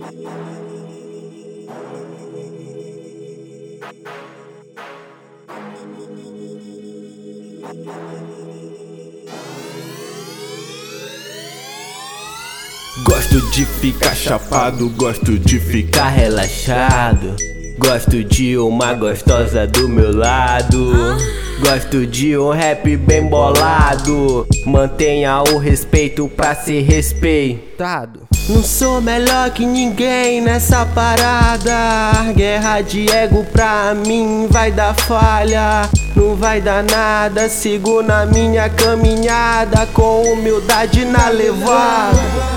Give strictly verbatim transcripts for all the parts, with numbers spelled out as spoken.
Gosto de ficar chapado, gosto de ficar relaxado. Gosto de uma gostosa do meu lado. Gosto de um rap bem bolado. Mantenha o respeito pra ser respeitado. Não sou melhor que ninguém nessa parada. Guerra de ego pra mim vai dar falha. Não vai dar nada, sigo na minha caminhada com humildade na levada.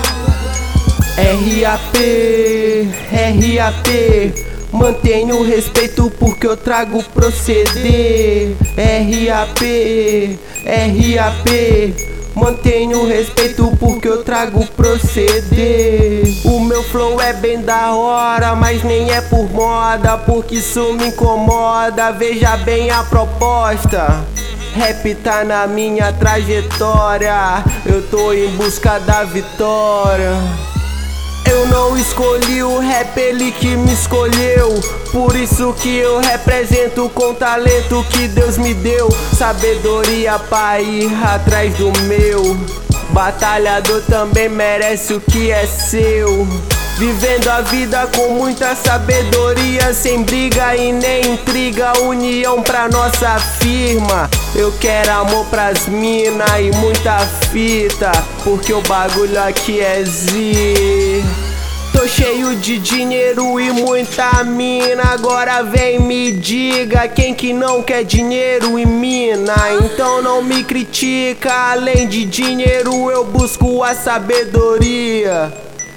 R A P, R A P, mantenho o respeito porque eu trago proceder. R A P, R A P, mantenho o respeito porque eu trago proceder. O meu flow é bem da hora, mas nem é por moda, porque isso me incomoda. Veja bem a proposta. Rap tá na minha trajetória, eu tô em busca da vitória. Eu não escolhi o rap, ele que me escolheu. Por isso que eu represento com talento que Deus me deu. Sabedoria pra ir atrás do meu. Batalhador também merece o que é seu. Vivendo a vida com muita sabedoria, sem briga e nem intriga, união pra nossa firma. Eu quero amor pras mina e muita fita, porque o bagulho aqui é Z. Tô cheio de dinheiro e muita mina, agora vem me diga quem que não quer dinheiro e mina. Então não me critica, além de dinheiro eu busco a sabedoria.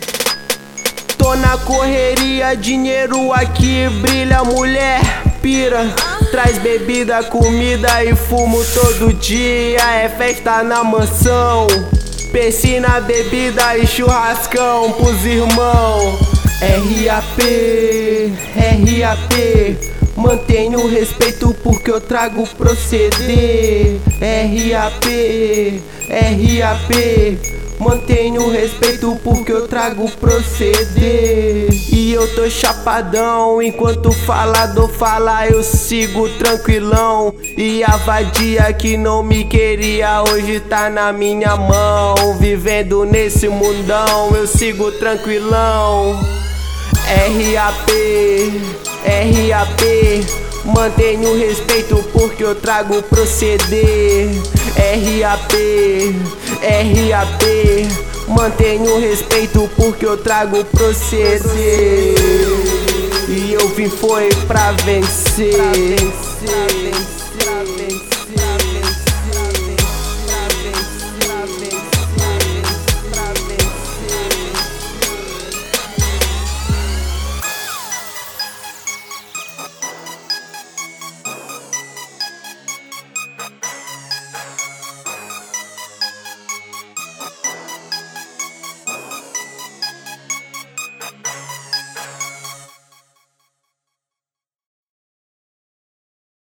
Tô na correria, dinheiro aqui brilha, mulher pira. Traz bebida, comida e fumo todo dia. É festa na mansão, piscina, bebida e churrascão pros irmãos. R A P, R A P, mantenho o respeito porque eu trago proceder. R A P, R A P, mantenho o respeito porque eu trago proceder. E eu tô chapadão, enquanto o falador fala eu sigo tranquilão. E a vadia que não me queria hoje tá na minha mão. Vivendo nesse mundão eu sigo tranquilão. R A P, R A P, mantenho o respeito porque eu trago proceder. R A P, R A P, mantenho o respeito porque eu trago proceder. E eu vim foi pra vencer.